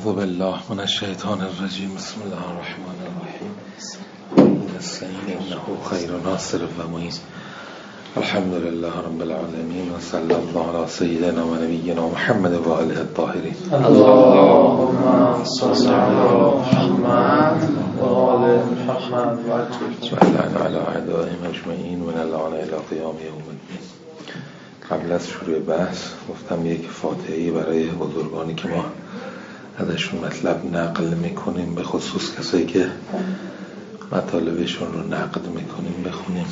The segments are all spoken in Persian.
اعوذ بالله من الشیطان الرجیم. بسم الله الرحمن الرحیم. نستعین انه خیر ناصر و معین. الحمد لله رب العالمین و صلی الله علی سیدنا و نبینا محمد و آله الطاهرین. اللهم صل علی محمد و آل محمد و علی اعدائهم اجمعین و نلعن الی قیام یوم الدین. قبل از شروع بحث گفتم یک فاتحه‌ای برای بزرگانی که ما ازشون مطلب نقل میکنیم، به خصوص کسایی که مطالبشون رو نقد میکنیم، بخونیم.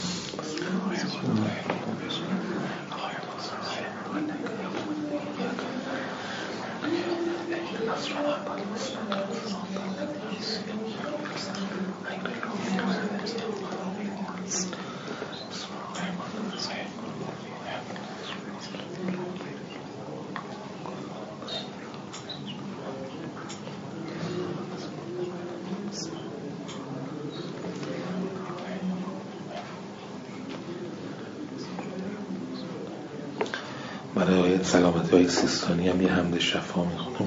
برای آیت سلامتی های سیستانی هم یه حمد شفا میخونم.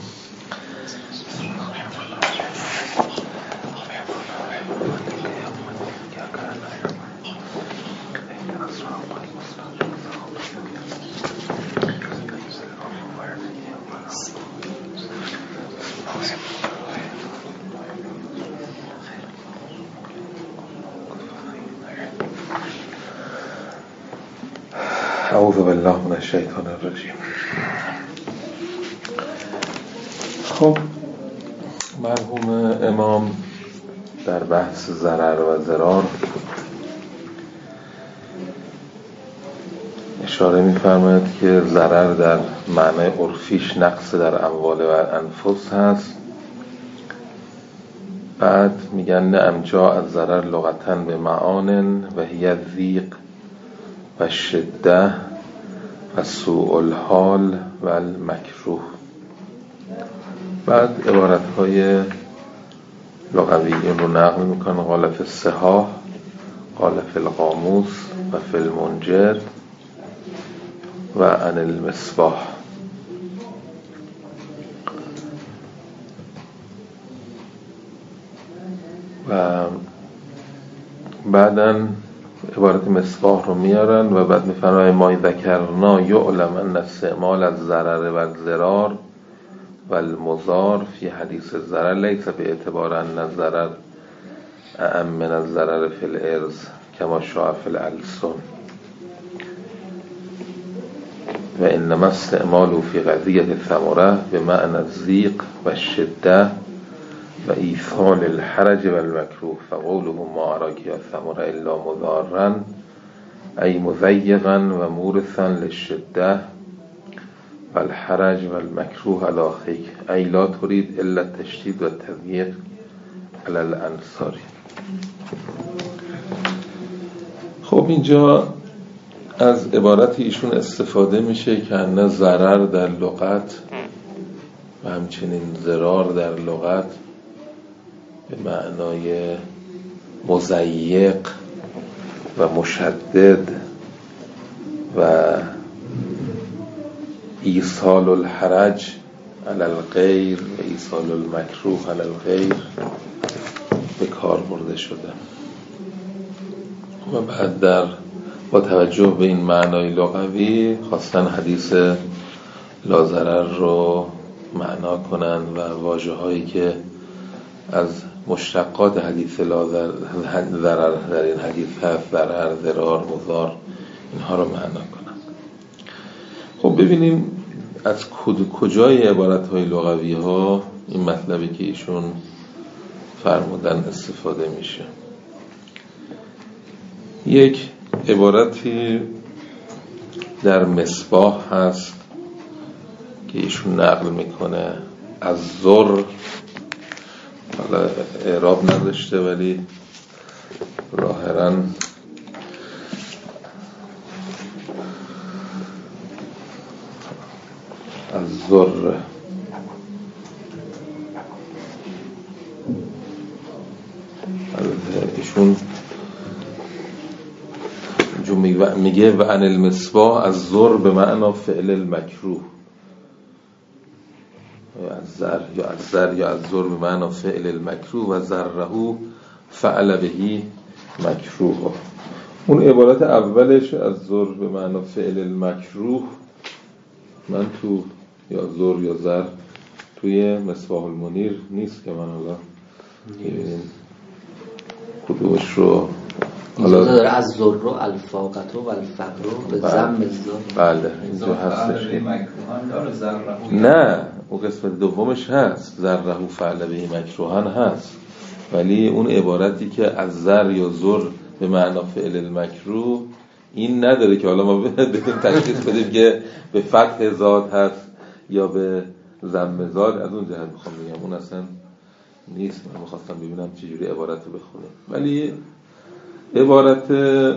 اعوذ بالله من الشیطان الرجیم. خب مرحوم امام در بحث ضرر و ضرار اشاره می‌فرماید که ضرر در معنای عرفیش نقص در اموال و انفس هست. بعد میگن نعم جاء الضرر لغةً به معان و هی الضیق و شده و سوء الحال و المکروه. بعد عبارت‌های لغویین رو نقل میکنن. قال فی الصحاح، قال فی القاموس و فی المنجد و عن المصباح. و بعداً عبارت مصباح رو میارن و بعد میفرماید ما ذکرنا یعلم ان استعمال الضرر و الضرار و المضار فی حدیث الضرر لیس به اعتبار ان الضرر اعم من الضرر فی الارض کما شاع فی الالسن و انما استعماله فی قضیه الثمره بمعنى الضیق و الشده و ایثار الحرج و المکروه. فقوله ما اراک یا ثمره الا مضارا ای مضیقا و مورثا للشده و الحرج و المکروه علی اخیک ای لا ترید الا التشدید و التضییق علی الانصار. خب اینجا از عبارت ایشون استفاده میشه که ان ضرر در لغت و همچنین ضرار در لغت به معنای مضیق و مشدد و ایصال الحرج علی الغیر و ایصال المکروه علی الغیر به کار برده شده. و بعد با توجه به این معنای لغوی خواستن حدیث لا ضرر رو معنا کنن و واژه هایی که از مشتقات حدیث لا ضرر در این حدیث هست، ضرر، ضرار، مضار، اینها رو معنا کنن. خب ببینیم از کجای عبارت های لغوی ها این مطلبی که ایشون فرمودن استفاده میشه. یک عبارتی در مصباح هست که ایشون نقل میکنه از ذر، حالا اعراب نداشته ولی ظاهراً از ذر ایشون میگه و عن المصباح از ذر به معنی فعل المکروه، از زر یا از زر یا از زر به معنی فعل المکروه و زره فعل بهی مکروه. اون عبارت اولش از زر به معنی فعل المکروه من تو یا زر یا زر توی مصباح المنیر نیست که من حالا کدومش رو حالا داره از زر رو الفاقت و الفقر به ضم زر. بله اینجا هستش. نه اون قسمت دومش هست زره فعل بهی مکروهن هست، ولی اون عبارتی که از زر یا زر به معنی فعل المکروه این نداره که حالا ما بدیم تشخیص بدیم که به فتح زاد هست یا به ضم زاد. از اون جهت میخوام بگم اون اصلا نیست. من میخواستم ببینم چجوری عبارت رو بخونیم، ولی عبارت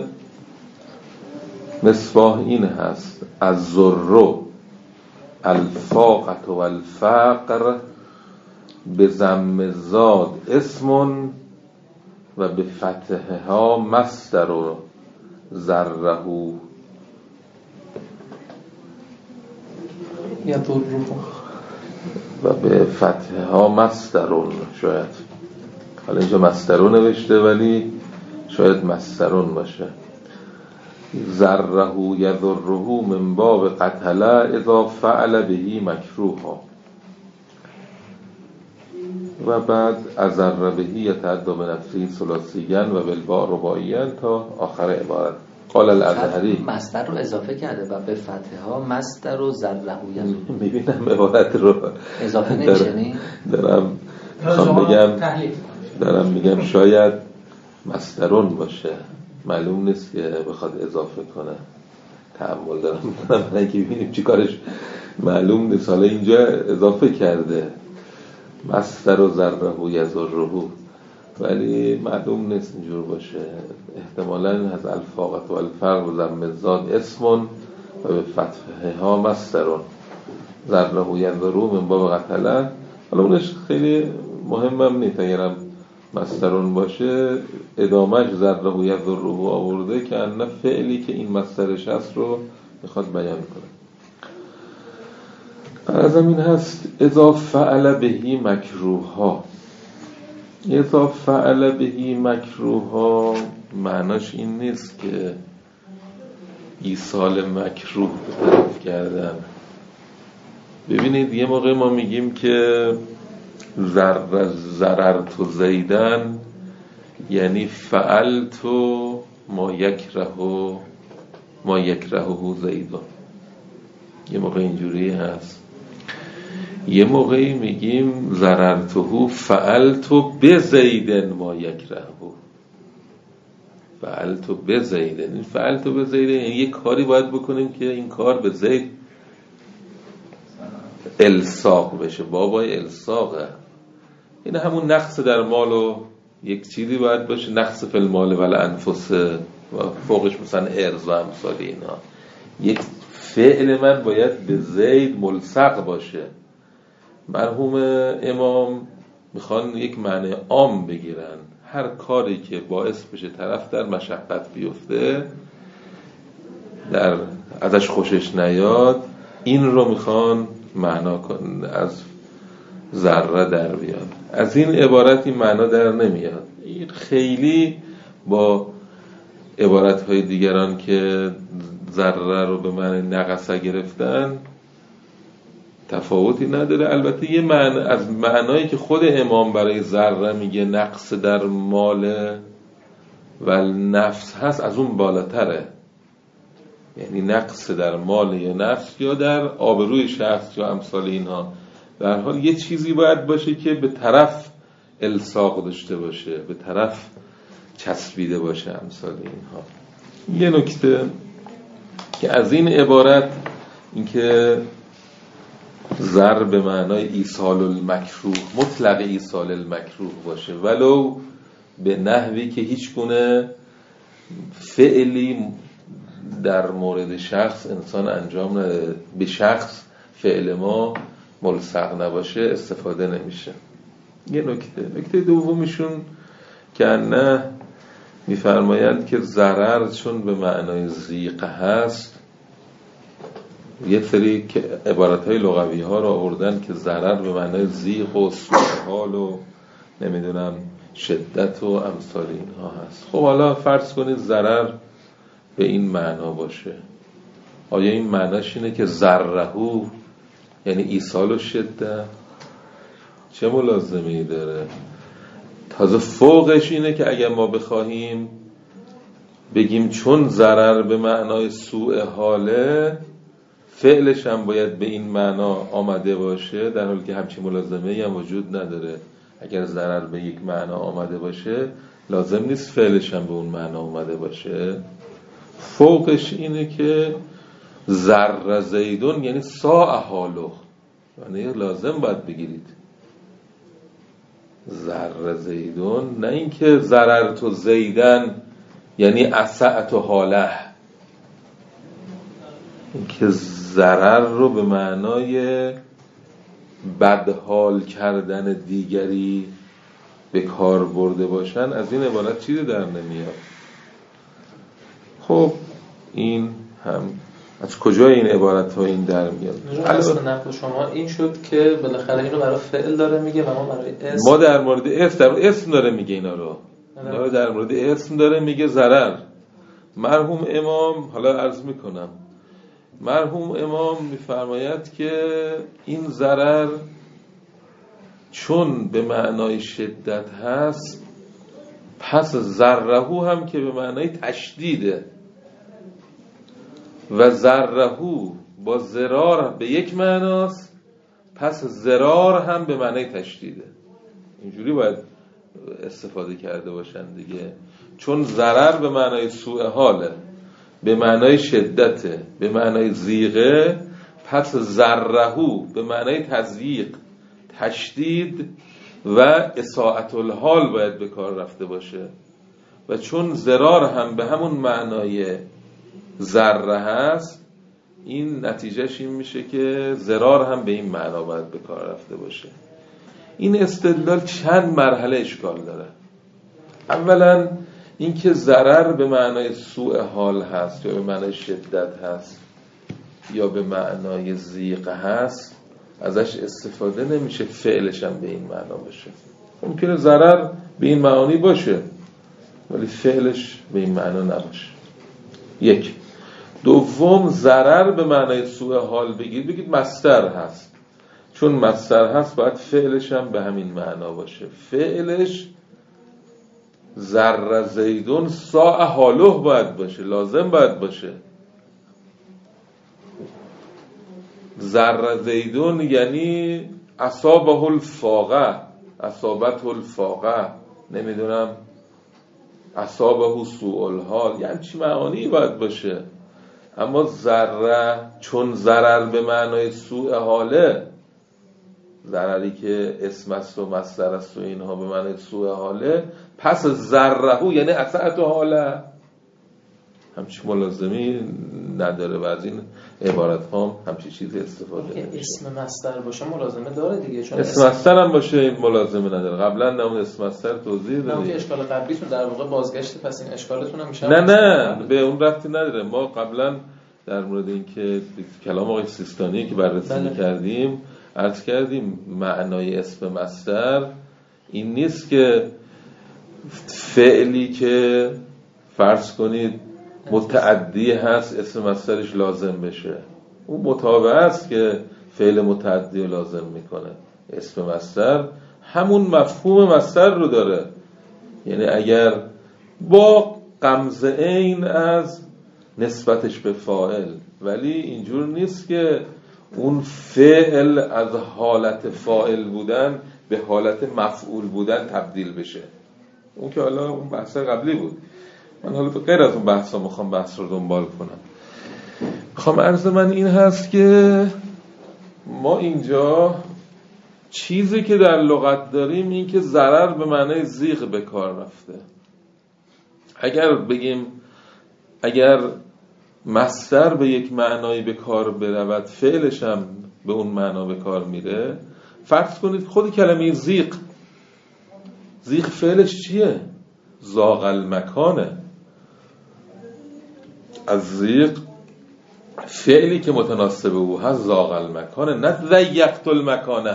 مصباح این هست از زر الفاقت و الفقر به ضم زاد اسم و به فتحها مصدر و زره و به فتحها مصدرون. شاید حالا اینجا مصدرون نوشته ولی شاید مصدرون باشه. زره یضره من باب قتل اذا فعل بهی مکروها. و بعد ازر بهی یتعدی بنفسی ثلاثیاً و بالباء رباعیاً تا آخر عبارت. قال الازهری مصدر رو اضافه کرده و به فتحها مصدر و زره میبینم عبارت رو اضافه نمیشه. دارم میگم شاید مصدرون باشه، معلوم نیست که بخواد اضافه کنه. تأمل دارم من که ببینیم چی کارش معلوم نیست. حالا اینجا اضافه کرده مصدر و ذره و یضره، ولی معلوم نیست اینجور باشه. احتمالاً از الفاقت و الفقر و ضم زاد اسم و به فتحها مصدرون ذره و یضره من باب قتله. حالا اونش خیلی مهمم نیست، اگرم مصدرون باشه ادامهش ذره و یضره آورده که ان فعلی که این مصدرش هست رو میخواد بیان کنه. از همین هست اذا فعل بهی مکروها. اذا فعل بهی مکروها معناش این نیست که ایصال مکروه به طرف کردن. ببینید یه موقع ما میگیم که ضررت زیدن یعنی فعلت ما یکرهه زیدان، یه موقع اینجوری هست. یه موقعی میگیم ضررته فعلت به زیدن ما یکرهه. فعلت به زیدن، این فعلت به زیدن یعنی یک کاری باید بکنیم که این کار به زید الساق بشه. بابای الساقه. این همون نقص در مال و یک چیزی باید باشه، نقص فی المال و الانفس و فوقش مثلا ارز و امثال اینا. یک فعل من باید به زید ملصق باشه. مرحوم امام میخوان یک معنی عام بگیرن، هر کاری که باعث بشه طرف در مشقت بیفته، در ازش خوشش نیاد، این رو میخوان معنا کن از ذره در بیاد. از این عبارتی معنا در نمیاد. این خیلی با عبارتهای دیگران که ذره رو به معنی نقصه گرفتن تفاوتی نداره. البته یه معنی از معنایی که خود امام برای ذره میگه نقص در مال و نفس هست از اون بالاتره. یعنی نقص در مال یا نفس یا در آبروی شخص یا امثال اینها. در حال یه چیزی باید باشه که به طرف الساق داشته باشه، به طرف چسبیده باشه امثال اینها. یه نکته که از این عبارت این که زر به معنای ایصال المکروه، مطلق ایصال المکروه باشه، ولو به نحوی که هیچ گونه فعلی در مورد شخص انسان انجام نده، به شخص فعل ما ملصق نباشه استفاده نمیشه. یه نکته دومیشون که نه میفرمایند که ضرر چون به معنای ضیق هست یه سری که عبارت‌های لغوی ها رو آوردن که ضرر به معنای ضیق و سوء حال و نمیدونم شدت و امثال اینها هست. خب حالا فرض کنید ضرر به این معنا باشه، آیا این معناش اینه که ضررهو یعنی ایصال و شدت؟ چه ملازمه‌ای داره؟ تازه فوقش اینه که اگر ما بخواهیم بگیم چون ضرر به معنای سوء حاله، فعلش هم باید به این معنا آمده باشه، در حالی که همچین ملازمه‌ای هم وجود نداره. اگر ضرر به یک معنا آمده باشه لازم نیست فعلش هم به اون معنا آمده باشه. فوقش اینه که ضر زیدون یعنی ساء حالو، یعنی لازم باید بگیرید ضر زیدون، نه اینکه ضرر تو زیدن یعنی اسعت و حاله، اینکه ضرر رو به معنای بدحال کردن دیگری به کار برده باشن، از این عبارت چیزی در نمیاد. خب این هم از کجا این عبارت ها این در میاد؟ اصلا نقل شما این شد که بالاخره اینو برای فعل داره میگه و ما برای اسم، ما در مورد اسم داره میگه اینا رو در مورد اسم داره میگه ضرر. مرحوم امام، حالا عرض میکنم، مرحوم امام میفرماید که این ضرر چون به معنای شدت هست، پس ضررهو هم که به معنای تشدیده و ضررهو با ضرار به یک معناست، پس ضرار هم به معنای تشدیده. اینجوری باید استفاده کرده باشن دیگه. چون ضرر به معنای سوء حاله، به معنای شدته، به معنای ضیقه، پس ضررهو به معنای تضییق، تشدید و اساءت الحال باید به کار رفته باشه. و چون ضرار هم به همون معنای ضرر هست، این نتیجهش این میشه که ضرار هم به این معنا باید به کار رفته باشه. این استدلال چند مرحله اشکال داره. اولا اینکه ضرر به معنای سوء حال هست یا به معنای شدت هست یا به معنای ضیق هست، ازش استفاده نمیشه فعلش هم به این معنا باشه. ممکنه ضرر به این معانی باشه ولی فعلش به این معنا نباشه. یک. دوم، ضرر به معنای سوء حال بگید مصدر هست، چون مصدر هست باید فعلش هم به همین معنا باشه. فعلش ضر زیدون ساء حاله باید باشه، لازم باید باشه. ضر زیدون یعنی اصابه الفاقه، اصابته الفاقه، نمیدونم اصابه سوء الحال، یعنی چی معانی باید باشه. اما ضرر چون ضرر به معنای سوء حاله، ضرری که اسم است و مصدر است و اینها به معنای سوء حاله، پس ضررهو یعنی اسعت حاله، همچی ملازمی نداره و از این عبارت ها همچی چیزی استفاده نمیشه. اسم مصدر باشه ملازمه داره دیگه، چون اسم مصدر هم باشه این ملازمه نداره. قبلا نمون اسم مصدر توضیح دادیم. نه اشکال قبلیتون در واقع بازگشت، پس این اشکالتون هم میشه. نه به اون ربطی نداره. ما قبلا در مورد این که کلام آقای سیستانی که بررسی می‌کردیم عرض کردیم معنای اسم مصدر این نیست که فعلی که فرض کنید متعدی هست اسم مصدرش لازم بشه، اون متابع است که فعل متعدی لازم میکنه. اسم مصدر همون مفهوم مصدر رو داره، یعنی اگر با غمزه عین از نسبتش به فاعل، ولی اینجور نیست که اون فعل از حالت فاعل بودن به حالت مفعول بودن تبدیل بشه. اون که حالا اون بحث قبلی بود. من حالا غیر از اون بحثا میخوام بحث رو دنبال کنم. میخوام عرض من این هست که ما اینجا چیزی که در لغت داریم این که ضرر به معنای ضیق به کار رفته. اگر بگیم اگر مصدر به یک معنایی به کار برود فعلش هم به اون معنا به کار میره، فرض کنید خود کلمه ضیق فعلش چیه؟ ضاق المکانه. از ضیق فعلی که متناسب او هست زاغ المکانه، نه ضیقت المکانه.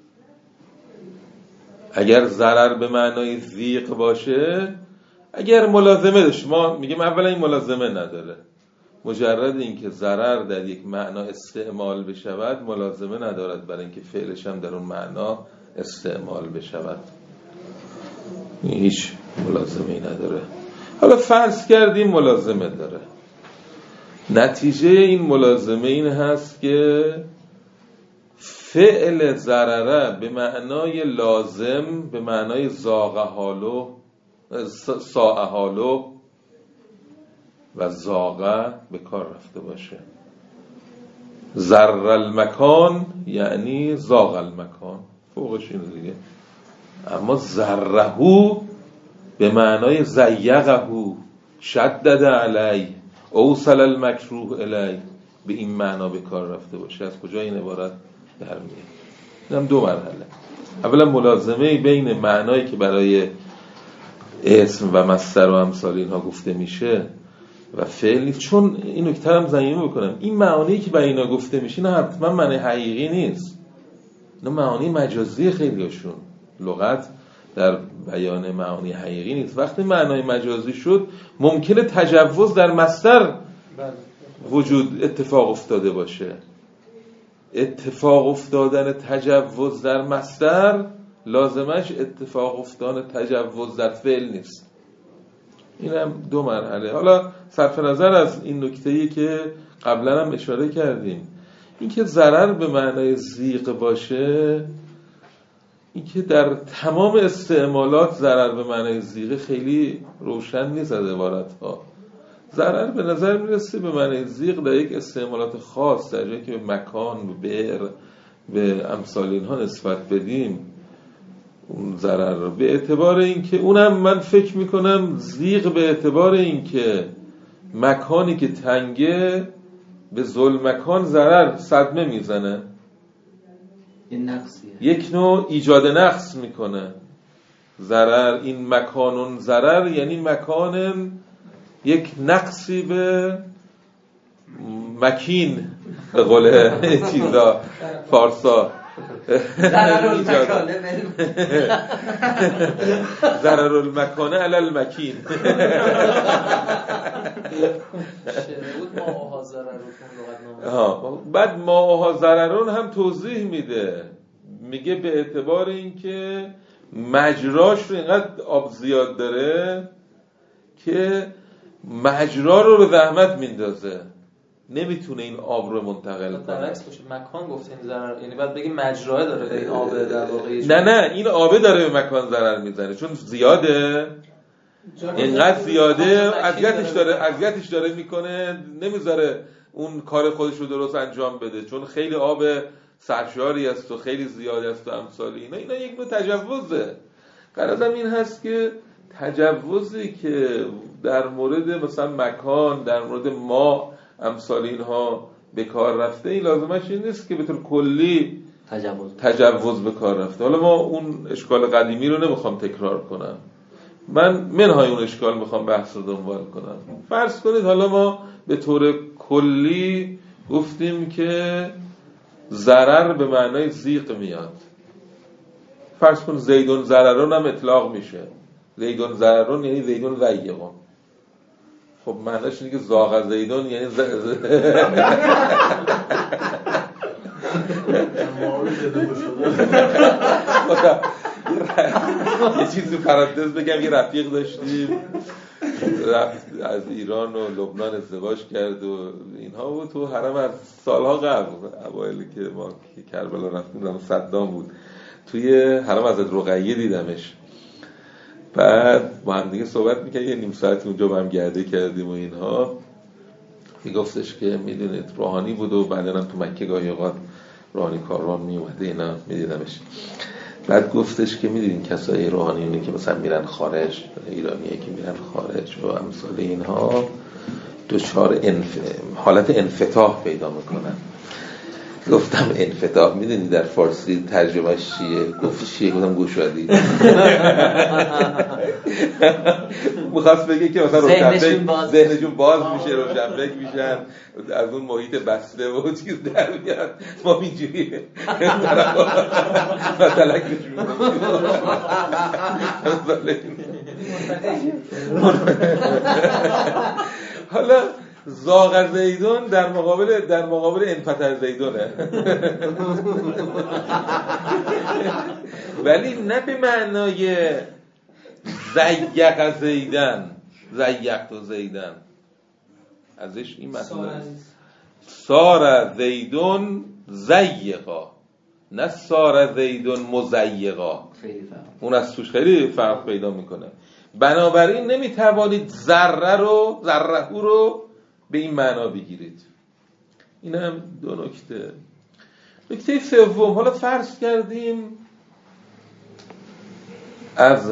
اگر ضرر به معنای ضیق باشه، اگر ملازمه داشت، ما میگیم اولا این ملازمه نداره، مجرد اینکه ضرر در یک معنا استعمال بشود ملازمه ندارد برای اینکه فعلش هم در اون معنا استعمال بشود، هیچ ملازمه‌ای نداره. حالا فرض کردیم ملازمه داره، نتیجه این ملازمه این هست که فعل ضرره به معنای لازم، به معنای زاغ حالو، ساء حالو و زاغه به کار رفته باشه. ضر المکان یعنی زاغ المکان، فوقش اینو دیگه. اما ضرهو به معنای زیغهو، شدد علی، اوصل المکروه الی، به این معنا به کار رفته باشه. از کجا این عبارت در میاد؟ این هم دو مرحله. اولا ملازمه بین معنایی که برای اسم و مصدر و امثال اینها گفته میشه و فعلی. چون این نکته هم ضمیمه بکنم، این معانی که برای اینا گفته میشه نه حتما معنی حقیقی نیست، نه معانی مجازی. خیلیشون لغت در بیان معانی حقیقی نیست. وقتی معنای مجازی شد ممکنه تجوز در مصدر وجود اتفاق افتاده باشه. اتفاق افتادن تجوز در مصدر لازمش اتفاق افتادن تجوز در فعل نیست. این هم دو مرحله. حالا صرف نظر از این نکته‌ای که قبلا هم اشاره کردیم، این که ضرر به معنای ضیق باشه، این که در تمام استعمالات ضرر به معنای ضیق خیلی روشن نیست از عبارت‌ها. ضرر به نظر میرسه به معنی ضیق در یک استعمالات خاص، در جایی که به مکان، به بئر، به امثال اینها نسبت بدیم اون ضرر رو، به اعتبار اینکه اونم من فکر میکنم ضیق به اعتبار اینکه مکانی که تنگه به ظلمکان ضرر صدمه میزنه، این نقصیه، یک نوع ایجاد نقص میکنه. ضرر این مکانون ضرر یعنی مکان یک نقصی به مکین، به قول چیزا فارسا ضرر المکانه علی المکین. بعد ماها ضررون هم توضیح میده، میگه به اعتبار اینکه مجراش رو اینقدر آب زیاد داره که مجرا رو به زحمت میندازه، نمیتونه این آب رو منتقل کنه. درست باشه مکان گفتیم ضرر، یعنی بعد بگیم مجرا داره این آب در واقع. نه این آب داره به مکان ضرر میزنه چون زیاده، اینقدر زیاده اذیتش داره میکنه، نمیذاره اون کار خودش رو درست انجام بده چون خیلی آب سرشاری است و خیلی زیاده است و امثال اینا یک نوع تجوزه. غرضم این هست که تجوزی که در مورد مثلا مکان، در مورد ما امثال اینها به کار رفته، این لازمش این نیست که به طور کلی تجوز به کار رفته. حالا ما اون اشکال قدیمی رو نمیخوام تکرار کنم، من منهای اون اشکال میخوام بحث رو دنبال کنم. فرض کنید حالا ما به طور کلی گفتیم که ضرر به معنای ضیق میاد. فرض کن زیدون ضررون هم اطلاق میشه، زیدون ضررون یعنی زیدون ضیقون. خب معنیش اینه که زاغ زیدون یعنی یه چیزی پرانتز بگم، یه رفیق داشتیم رفت از ایران و لبنان ازدواج کرد و اینها بود تو حرم از سالها قبل، اوایلی که ما کربلا رفتیم صدام بود، توی حرم حضرت رقیه دیدمش. بعد با هم دیگه صحبت میکنه، یه نیم ساعتی اونجا با هم گرده کردیم و اینها. میگفتش که میدونید روحانی بود و بعدا هم تو مکه گاهی اوقات روحانی کاروان میومده اینا میدیدمش. بعد گفتش که میدونین کسای روحانیونی که مثلا میرن خارج، ایرانیایی که میرن خارج و امثال اینها دچار حالت انفتاح پیدا میکنن. گفتم انفتاح میدونی در فارسی ترجمهش چیه؟ گفت چیه؟ گفتم گشادی. میخواست بگه که مثلا ذهنشون باز میشه، روشنفکر میشن، از اون محیط بسته و چیز در میاد. ما اینجوری مثلا حالا زاغ زیدون در مقابل انفتح زیدونه. ولی نه به معنای زیق زیدن، زیقت و زیدن، ازش این معنی سار زیدون زیقا، نه سار زیدون مزیقا. اون از توش خیلی فرق پیدا میکنه. بنابراین نمیتوانید ذره رو به این معنا بگیرید. این هم دو نکته. نکته سوم، حالا فرض کردیم از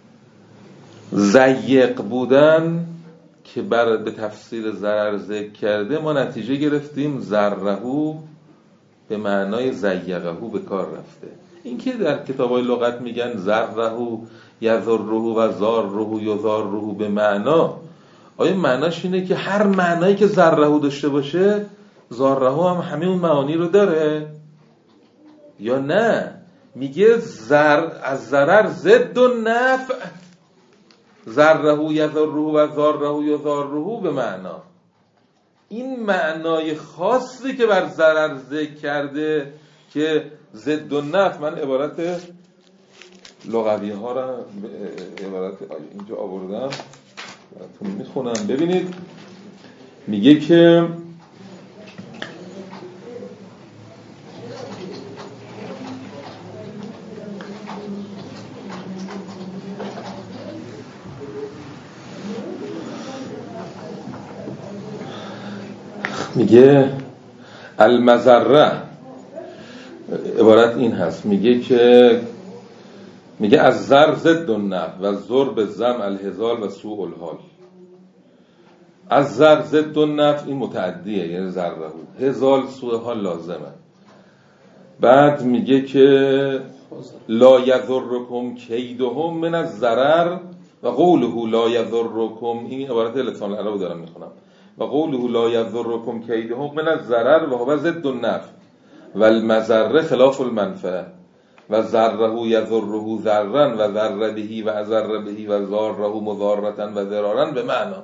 ضیق بودن که به تفسیر ضرر ذکر کرده ما نتیجه گرفتیم ذرهو به معنای ضیقهو به کار رفته. این که در کتاب‌های لغت میگن ذرهو یذرهو و ضارهو یضارهو به معنا، آیا معناش اینه که هر معنایی که ذرهو داشته باشه ضارهو هم همه اون معانی رو داره؟ یا نه میگه از ضرر ضد و نفع، ذرهو یذرهو و ضارهو یضارهو به معنا. این معنای خاصی که بر ضرر ذکر کرده که ضد و نفع، من عبارت لغوی ها را عبارت اینجا آوردم براتون میخونم ببینید. میگه که میگه المضره، عبارت این هست، میگه از زر ضد النفع و ضرب زم الهزال و سوء الحال. از زر ضد النفع این متعدیه، یعنی ذره، هزال سوء حال لازمه. بعد میگه که لا یضرکم کیدهم من الضرر و قوله لا یضرکم، این عبارت لسان العرب دارم میخونم، و قوله لا یضرکم کیدهم من الضرر و هو ضد النفع و المضره خلاف المنفعه و ضره یضره ضرا و ضر به و اضر به و ضاره مضارة و ضرارا به معنا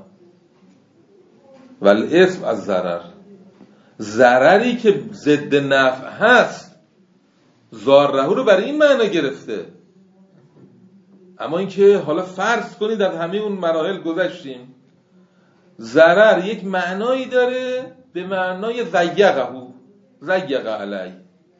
و الاسم از ضرر. ضرری که ضد نفع هست ضاره رو برای این معنا گرفته. اما اینکه حالا فرض کنید از همه اون مراحل گذشتیم، ضرر یک معنایی داره به معنای ضیق علی،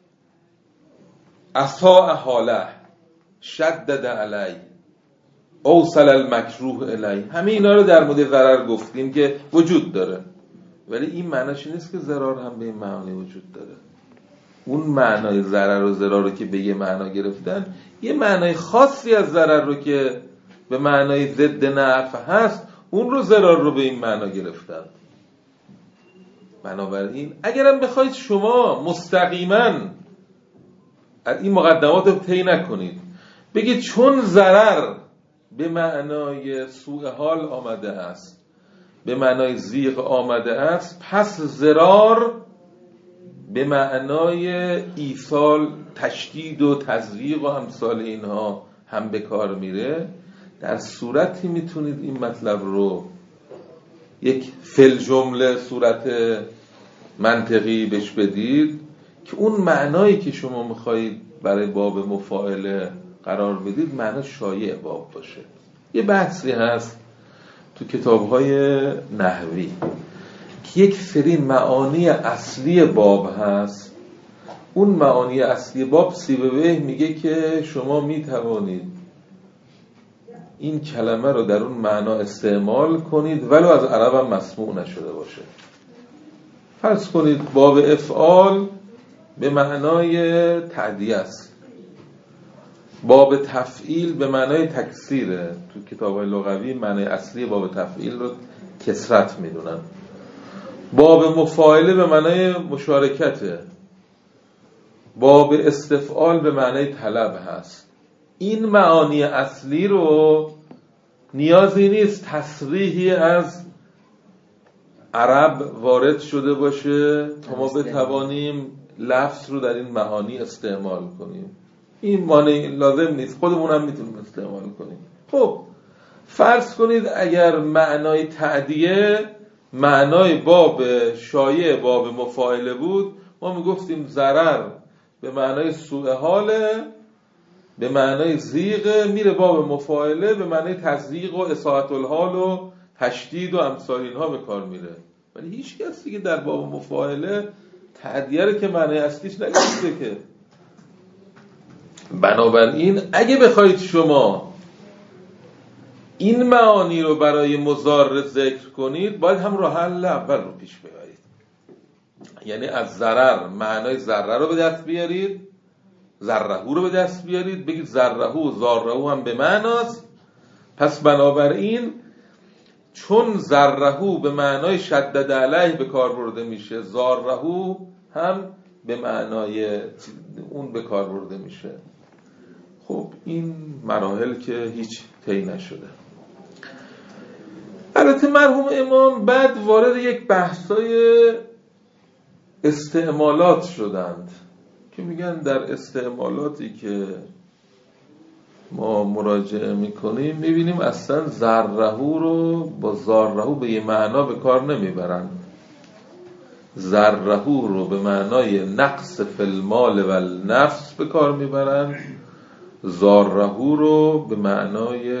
اساء حاله، شدد علی، اوصل المکروه الی. همه اینا رو در مورد ضرر گفتیم که وجود داره، ولی این معناش نیست که ضرر هم به این معنی وجود داره. اون معنای ضرر و ضرر رو که به یه معنا گرفتن، یه معنای خاصی از ضرر رو که به معنای ضد نفع هست، اون رو ضرر رو به این معنا گرفتن. بنابراین اگرم بخواید شما مستقیما از این مقدمات رو طی نکنید، بگید چون ضرر به معنای سوء حال آمده است، به معنای ضیق آمده است، پس ضرار به معنای ایصال، تشدید و تضییق و امثال اینها هم به کار میره، در صورتی میتونید این مطلب رو یک فل جمله صورت منطقی بهش بدید که اون معنایی که شما میخواهید برای باب مفاعله قرار بدید معنی شایع باب باشه. یه بحثی هست تو کتاب‌های نحوی که یک سری معانی اصلی باب هست. اون معانی اصلی باب سیبویه میگه که شما میتوانید این کلمه رو در اون معنا استعمال کنید ولو از عرب هم مسموع نشده باشه. فرض کنید باب افعال به معنای تعدیه است، باب تفعیل به معنای تکثیره. تو کتاب‌های لغوی معنای اصلی باب تفعیل رو کثرت میدونن. باب مفاعله به معنای مشارکته، باب استفعال به معنای طلب هست. این معانی اصلی رو نیازی نیست تصریحی از عرب وارد شده باشه تا ما بتوانیم لفظ رو در این معانی استعمال کنیم. این معنی لازم نیست، خودمون هم میتونیم استعمال کنیم. خب فرض کنید اگر معنای تعدیه معنای باب شایع باب مفاعله بود، ما میگفتیم ضرر به معنای سوء حاله، به معنای زیغه، میره باب مفاعله به معنای تزییق و اساءة الحال و تشدید و امثال اینها به کار میره. ولی هیچ کسی که در باب مفاعله تعدیه رو که معنای اصلیش نگفته که. بنابراین اگه بخواید شما این معانی رو برای مضارع ذکر کنید، باید هم راه حل اول رو پیش ببرید. یعنی از ضرر معنای ضرر رو به دست بیارید، ضرهو رو به دست بیارید، بگید ضرهو و ضارهو هم به معناست. پس بنابراین چون ضرهو به معنای شدد علیه به کار برده میشه، ضارهو هم به معنای اون به کار برده میشه. خب این مراحل که هیچ طی نشده. البته مرحوم امام بعد وارد یک بحثای استعمالات شدند که میگن در استعمالاتی که ما مراجعه میکنیم میبینیم اصلا ضرهو رو با ضارهو به یه معنا به کار نمیبرن. ضرهو رو به معنای نقص فی المال و النفس به کار میبرن، ضارهو رو به معنای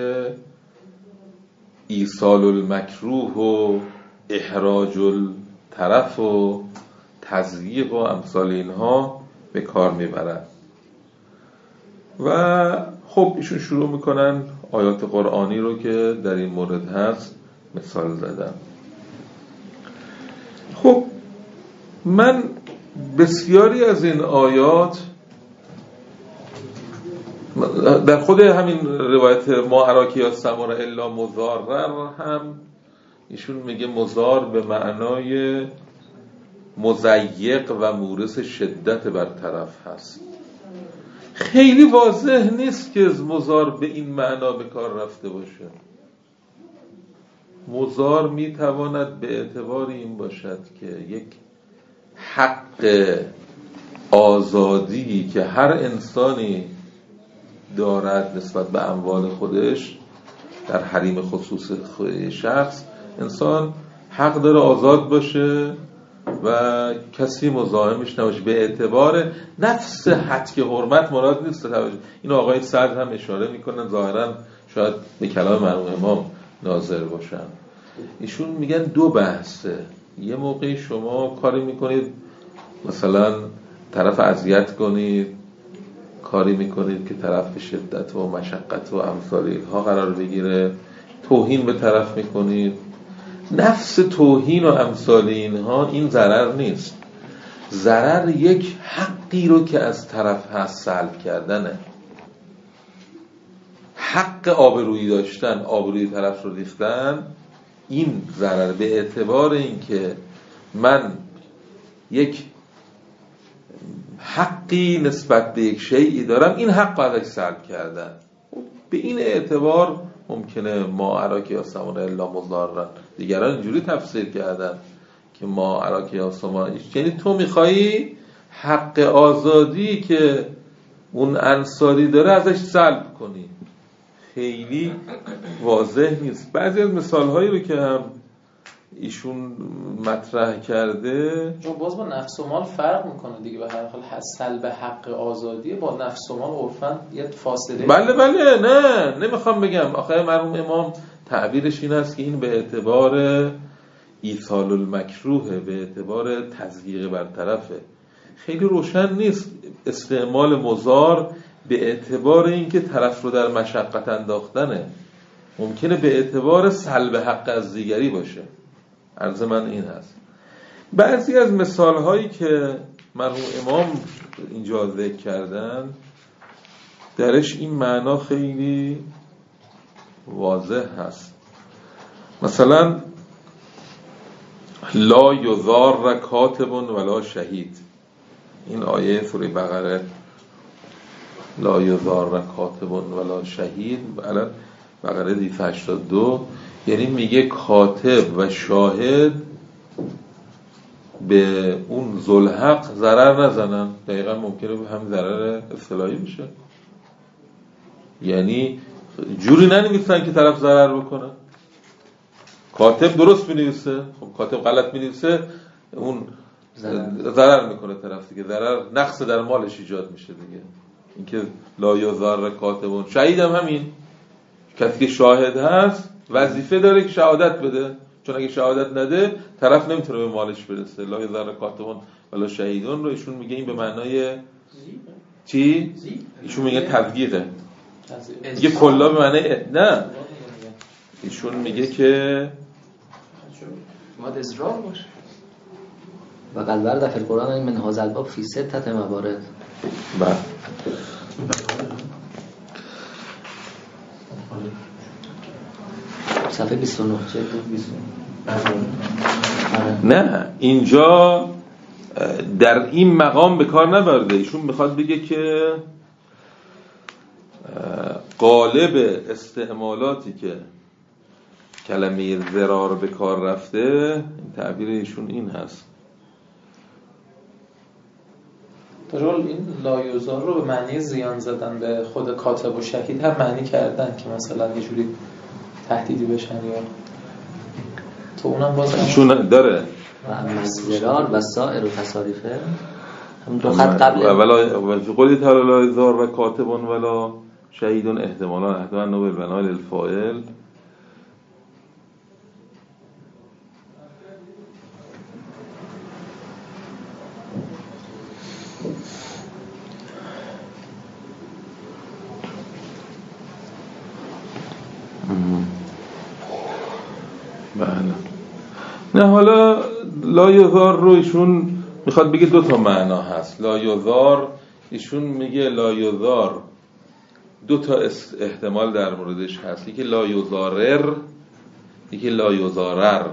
ایصال المکروه و احراج الطرف و تضییق و امثال اینها به کار میبرن. و خب ایشون شروع میکنن آیات قرآنی رو که در این مورد هست مثال زدن. خب من بسیاری از این آیات در خود همین روایت ما اراکی یا سمار الا مضارر هم ایشون میگه مضار به معنای مضیق و مورث شدت بر طرف هست. خیلی واضح نیست که مضار به این معنا به کار رفته باشه. مضار میتواند به اعتبار این باشد که یک حق آزادی که هر انسانی دارد نسبت به اموال خودش در حریم خصوص شخص، انسان حق داره آزاد باشه و کسی مزاحمش نباشه. به اعتبار نفس حد که حرمت مراد نیست. این آقای سعد هم اشاره میکنن، ظاهرا شاید به کلام مرحوم امام ناظر باشن. ایشون میگن دو بحثه. یه موقعی شما کاری میکنید مثلا طرف اذیت کنید، کاری میکنید که طرف به شدت و مشقت و امثال اینها قرار بگیره، توهین به طرف میکنید. نفس توهین و امثال اینها این ضرر نیست. ضرر یک حقی رو که از طرف هست سلب کردنه. حق آبرویی داشتن، آبروی طرف رو ریختن، این ضرر به اعتبار این که من یک حقی نسبت به یک شیئی دارم، این حق رو ازش سلب کردن. به این اعتبار ممکنه ما اراکی آسمان الا مضارن. دیگران اینجوری تفسیر کردن که ما اراکی آسمان، یعنی تو میخوایی حق آزادی که اون انصاری داره ازش سلب کنی. خیلی واضح نیست. بعضی از مثالهایی رو که هم ایشون مطرح کرده چون باز با نفس و مال فرق میکنه دیگه. به هر حال سلب حق آزادی با نفس و مال عرفاً یه فاصله. بله نه نمیخوام بگم. آخه مرحوم امام تعبیرش این است که این به اعتبار ایصال المکروه، به اعتبار تضییق بر طرفه. خیلی روشن نیست استعمال مضار به اعتبار اینکه طرف رو در مشقت انداختنه. ممکنه به اعتبار سلب حق از دیگری باشه. عرض من این هست. بعضی از مثال هایی که مرحوم امام اینجا ذکر کردن درش این معنا خیلی واضح هست. مثلا لا یضار کاتب ولا شهید. این آیه سوره بقره لا یضار کاتب ولا شهید الان بقره 282 یعنی میگه کاتب و شاهد به اون ذوالحق ضرر نزنن. دقیقا ممکنه به هم ضرر اصطلاحی بشه، یعنی جوری ننویسن که طرف ضرر بکنه. کاتب درست می‌نویسه، خب کاتب غلط می‌نویسه اون ضرر میکنه طرف دیگه، ضرر نقص در مالش ایجاد میشه دیگه. اینکه لا یضار کاتبون، شهید هم همین، کسی که شاهد هست وظیفه داره که شهادت بده، چون اگه شهادت نده طرف نمیتونه به مالش برسه. لا یضار کاتبون ولا شهیدون رو ایشون میگه این به معنای چی؟ ایشون میگه تضییقه، میگه کلا به معنای نه، ایشون میگه که باید ازرار باشه. و قد ورد فی القرآن من هذا الباب فی 6 موارد. بله صفحه 29 نه اینجا در این مقام به کار نبرده. ایشون میخواد بگه که غالب استعمالاتی که کلمه ضرار به کار رفته، این تعبیر ایشون این هست. درال این لایوزار رو به معنی زیان زدن به خود کاتب و شهید هم معنی کردن که مثلا یه جوری تهدیدی بشن، یا تو اونم باز ایشون داره و اما ضرار و سائر و تصاریفه هم دو خط قبل ولا فی قولی تعالی لا یضار و کاتبون ولا شهیدون احتمالا احتمال نوبل بنای للفاعل. بله نه حالا لا یضار رو ایشون میخواد بگه دو تا معنا هست. لا یضار ایشون میگه لا یضار دو تا احتمال در موردش هست، یکی لا یضارر یکی لا یضارر،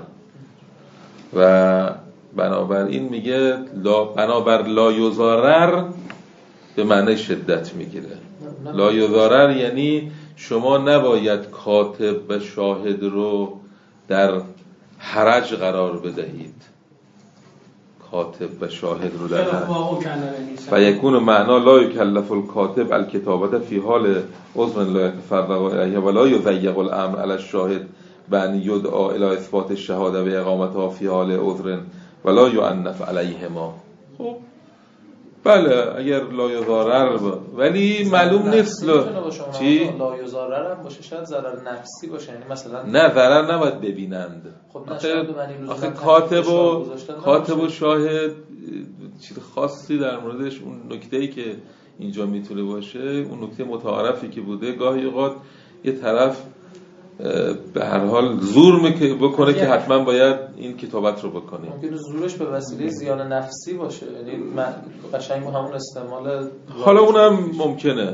و بنابراین میگه بنابر لا یضارر به معنی شدت میگیره. لا یضارر یعنی شما نباید کاتب و شاهد رو در حرج قرار بدهید، کاتب و شاهد رو در حرج. و یکون معنا لا یکلف الکاتب الکتابت فی حال عضو لا یتفرق الیه ولا یضیق الامر علی الشاهد بان یدعا الی اثبات الشهاده و اقامتها فی حال عذر ولا یعنف علیهما. خب بله اگر لا یضارر ولی معلوم نیست چی لا یضارر هم باشه، شاید ضرر نفسی باشه، یعنی مثلا نه ضرر نباید ببینند. آخه کاتب و شاهد چیز خاصی در موردش، اون نکته‌ای که اینجا میتونه باشه، اون نکته متعارفی که بوده، گاهی اوقات یه طرف به هر حال زور بکنه که حتما باید این کتابت رو بکنه. ممکنه زورش به وسیله زیان نفسی باشه، یعنی قشنگ با همون استعمال. حالا اونم ممکنه.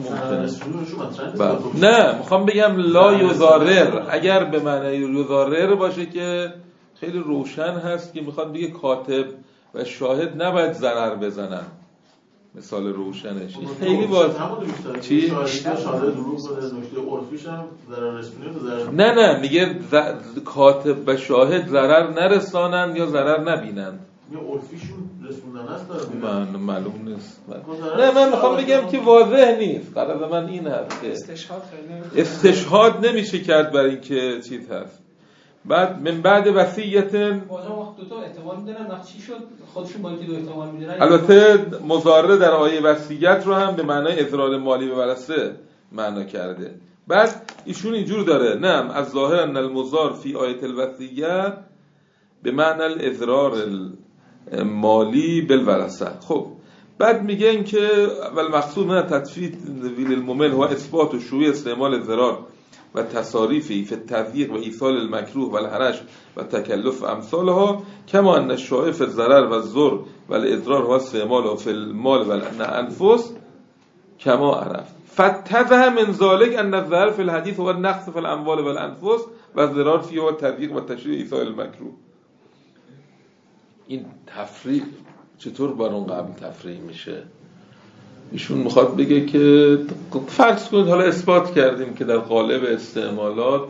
نه میخوام بگم لا یضارر اگر به معنی یضارر باشه که خیلی روشن هست که میخواد بگه کاتب و شاهد نباید ضرر بزنن. مثال روشنش خیلی باز چی؟ شاهد دروغ بوده، نکته عرفیش هم ضرر رسونه. نه میگه کاتب و شاهد ضرر نرسانند یا ضرر نبینند. یه عرفیشون رسوندن است داره. من معلوم نیست. نه من میخوام بگم که واضح نیست. قرار من این هست که استشهاد نمیشه کرد برای اینکه چیز هست. بعد من بعد وصیت بازم وقت دو تا احتمال میدن، وقت چی شد خودشون با اینکه دو احتمال میدن. البته مضارره در آیه وصیت رو هم به معنای اضرار مالی به ورثه معنا کرده. بعد ایشون اینجور داره، نه از ظاهر ان المضار فی آیه الوصیه به معنی الاضرار مالی بالورثه. خب بعد میگن که اول مقصود من تطفیف ویل الممل و اثبات و شروع استعمال اضرار و تصاریفی فی التضییق و ایصال المکروه و الحرج و تکلف و امثالها کما ان الشائع فی الضرر و الضر و الاضرار و استعمال فی المال و الانفس کما عرف فتذه من ذلك ان الضرر فی الحديث هو النقص فی الاموال و الانفس و الضرار فيه هو التضییق و تشریع ایصال المکروه. این تفریق چطور بر اون قبل تفریع میشه؟ ایشون میخواد بگه که فرض کنید حالا اثبات کردیم که در قالب استعمالات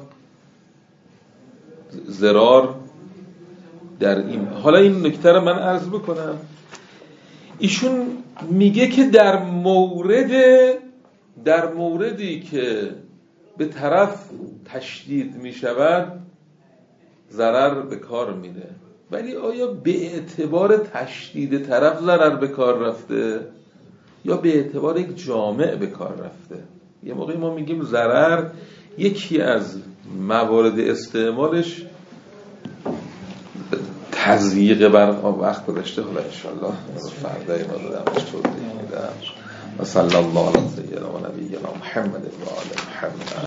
ضرار در این، حالا این نکته رو من عرض بکنم. ایشون میگه که در موردی که به طرف تشدید میشود ضرر به کار میره، ولی آیا به اعتبار تشدید طرف ضرر به کار رفته یا به اعتبار یک جامع به کار رفته؟ یه موقعی ما میگیم ضرر یکی از موارد استعمالش تضییق بر وقت گذشته. حالا انشالله فردای ما دادمش توضیح میدم. و صلی الله علی سیدنا و نبینا محمد و آل محمد.